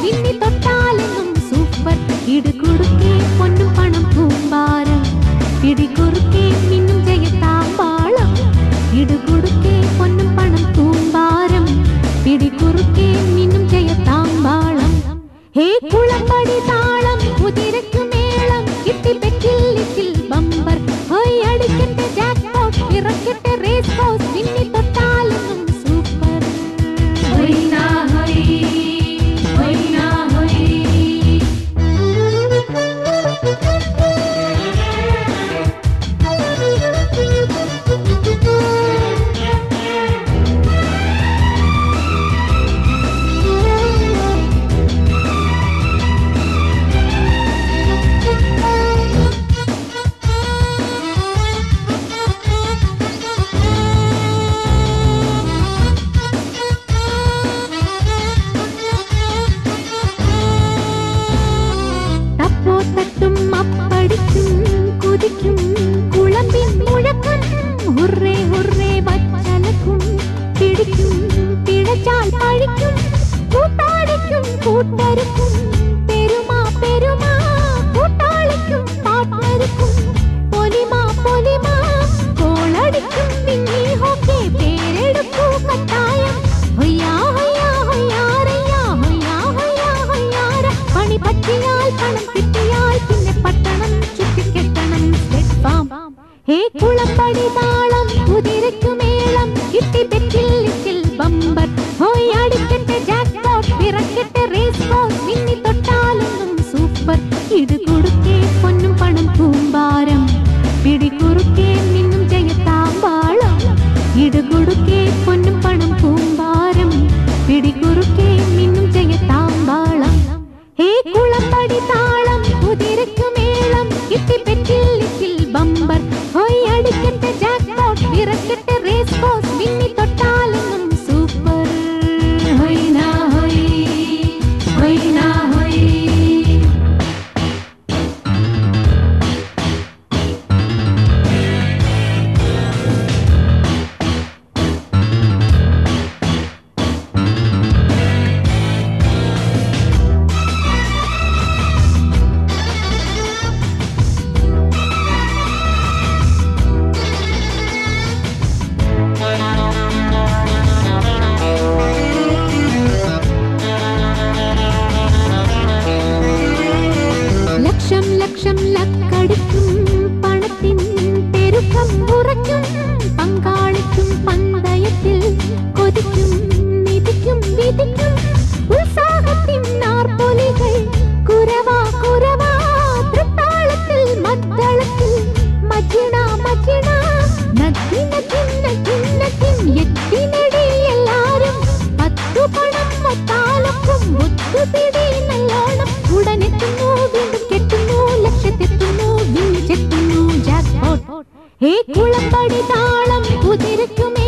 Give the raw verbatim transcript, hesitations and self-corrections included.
മിന്നി തൊട്ടാലെന്നും സൂപ്പർ ഇടുകുടുക്കെ പൊന്നും പണം കൂമ്പാരം പിടികുറുക്കെ മിന്നും ജയത്താമ്പാളം ഇടുകുടുക്കെ പൊന്നും പണം കൂമ്പാരം പിടികുറുക്കെ മിന്നും ജയത്താമ്പാളം ഹേ കുളമ്പടി താളം കുതിരയ്ക്കു മേളം കിട്ടി പെറ്റിൽ ബമ്പർ ഹോയ് അടിക്കട്ടെ ജാക്ക്പോട്ട് ഇറക്കട്ടെ റേസ് കോഴ്സ് മിന്നി തൊട്ടാലെന്നും സൂപ്പർ ഹോയ് നാ ഹോയ് ഹോയ് നാ ഹോയ് തട്ടും അപ്പടിക്കും കുതിക്കും കുളമ്പിൻ മുഴക്കും ഹുറേ ഹുറേ വച്ചലക്കും പിടിക്കും പിഴച്ചാൽ പഴിക്കും കൂട്ടാടിക്കും കൂട്ടരുക്കും പെരുമാ പെരുമാ കൂട്ടാളിക്കും പാട്ടരുക്കും പൊലിമാ പൊലിമാ കോളടിക്കും മിന്നി ഹോക്കെ പേരെടുക്കൂ കട്ടായം ഹൊയ്യാ ഹൊയ്യാ ഹൊയ്യാറയ്യാ ഹൊയ്യാ ഹൊയ്യാ ഹൊയ്യാര പണി പറ്റിയാൽ പണം കിട്ടിയാൽ പിന്നെ പട്ടണം ചുറ്റിക്കെട്ടണം സെറ്റ് ഫാം ഹേ കുളമ്പടി താളം കുതിരയ്ക്കു മേളം കിട്ടി പെറ്റിൽ ലിറ്റിൽ ബമ്പർ ഹോയ് അടിക്കട്ടെ ജാക്ക്പോട്ട് ഇറക്കട്ടെ റേസ് കോഴ്സ് മിന്നി തൊട്ടാലൊന്നും സൂപ്പർ ഇടുകുടുക്കെ പൊന്നും പണം കൂമ്പാരം പിടികുറുക്കെ മിന്നും ജയത്താമ്പാളം ഇടുകുടുക്കെ പൊന്നും പണം കൂമ്പാരം പിടികുറുക്കെ മിന്നും ജയത്താമ്പാളം ഹേ കുളമ്പടി താളം കുതിരയ്ക്കു മേളം കിട്ടി പെറ്റിൽ ലിറ്റിൽ ബമ്പർ ഹോയ് അടിക്കട്ടെ ജാക്ക്പോട്ട് ഇറക്കട്ടെ റേസ് കോഴ്സ് മിന്നി തൊട്ടാലൊന്നും സൂപ്പർ ഹോയ് നാ ഹോയ് ഹോയ് നാ ഹോയ് ലക്ഷം ലക്ഷം ലക്കടിക്കും പണത്തിൻ പെരുക്കം ഉറയ്ക്കും പങ്കാളിക്കും പന്തയത്തിൽ കൊതിക്കും നിധിക്കും വിധിക്കും ഉത്സാഹത്തിൻ നാർപ്പൊലികൾ കുരവാ കുരവാ തൃത്താളത്തിൽ മദ്ദളത്തിൽ മജിണ മജിണ നദിന ചിന്ന ചിന്ന ചിന്നെത്തിനടി എല്ലാരും പത്തു പണം മൊത്താലക്കും ഒത്തുപിടി നല്ലോണം ഉടനെത്തുന്നു വീണ്ടും കെട്ടുന്നു ലക്ഷ്യത്തെത്തുന്നു വിളിച്ചെത്തുന്നു ജാക്ക്പോട്ട് ഹേ കുളമ്പടി താളം കുതിരയ്ക്കുമേ